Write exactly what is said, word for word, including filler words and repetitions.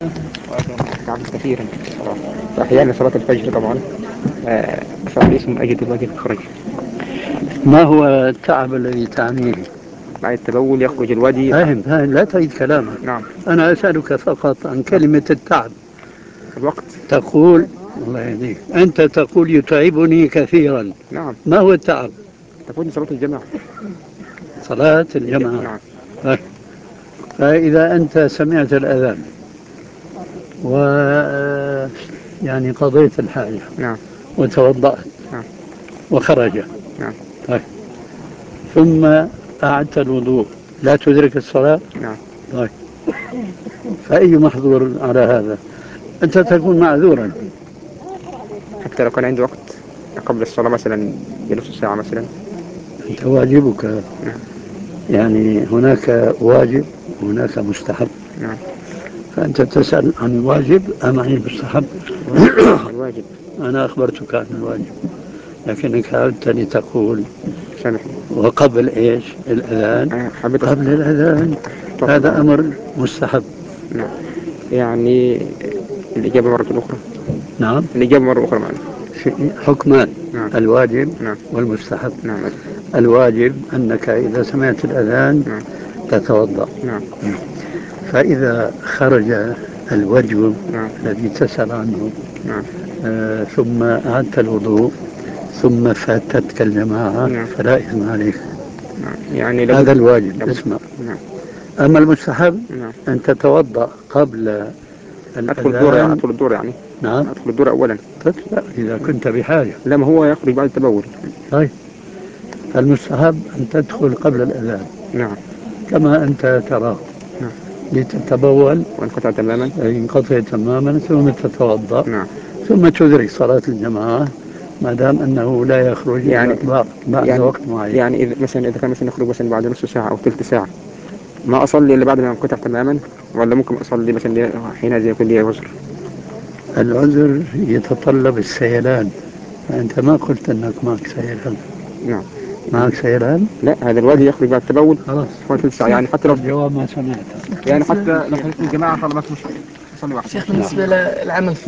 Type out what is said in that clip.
تعب كثيرا الصلاة، فأحيانا صلاة الفجر طبعا آه، أصلي ثم أجد الواجب خرج. ما هو التعب الذي تعنيه؟ بعد التبول يخرج الوادي. فاهم فاهم، لا تعيد كلامك. نعم. أنا أسألك فقط عن نعم. كلمة التعب. الوقت. تقول الله يهديك، أنت تقول يتعبني كثيرا. نعم. ما هو التعب؟ تفوتني صلاة الجماعة. صلاة الج... الجماعة. نعم. طيب. فإذا أنت سمعت الأذان و يعني قضيت الحاجة نعم. وتوضأت نعم. وخرج، نعم. طيب، ثم أعدت الوضوء، لا تدرك الصلاة. نعم. طيب، فأي محظور على هذا؟ أنت تكون معذورا. حتى لو كان عندي وقت قبل الصلاة مثلا بنصف ساعة مثلا. أنت واجبك، نعم. يعني هناك واجب وهناك مستحب، نعم. فأنت تسأل عن الواجب أم عن المستحب؟ الواجب. الواجب. أنا أخبرتك عن الواجب، لكنك أردت لتقول سامحني. وقبل إيش الأذان؟ أنا حبيت أس... قبل الأذان تفضل. هذا آه. أمر مستحب. نعم. يعني الإجابة مرة أخرى. نعم، الإجابة مرة أخرى معنا. في حكمان، نعم. الواجب نعم. والمستحب. نعم. الواجب أنك إذا سمعت الأذان نعم. تتوضأ، نعم. فإذا خرج الوجه نعم. الذي تسأل عنه نعم. آه ثم أعدت الوضوء ثم فاتتك الجماعة نعم. فلا إثم عليك. نعم. يعني لابد. هذا الواجب، لابد. اسمع. نعم. أما المستحب نعم. أن تتوضأ قبل أدخل الدور يعني الأذان. أدخل الدور يعني نعم، أدخل الدور أولا. تطلع إذا كنت بحاجة. لا، ما هو يخرج بعد التبول. طيب، المستحب أن تدخل قبل الأذان نعم. كما أنت ترى، نعم. لتتبول وانقطع تماما. ينقطع تماما ثم تتوضأ نعم. ثم تدرك صلاة الجماعة، ما دام أنه لا يخرج يعني إلا بعد بعد يعني وقت معين. يعني إذا مثلا إذا كان مثلا يخرج مثلا بعد نصف ساعة أو ثلث ساعة، ما أصلي إلا بعد ما ينقطع تماما، ولا ممكن أصلي مثلا حينئذ يكون لي عذر؟ العذر يتطلب السيلان، فأنت ما قلت أنك معك سيلان. نعم. معك سيلان؟ لا، هذا الوادي يخرج بعد التبول خلاص، حوالي ثلث ساعة، يعني حتى لو الجواب ما سمعته. يعني حتى لو حدث الجماعة صلى بس مش أصلي واحد. شيخ بالنسبة للعمل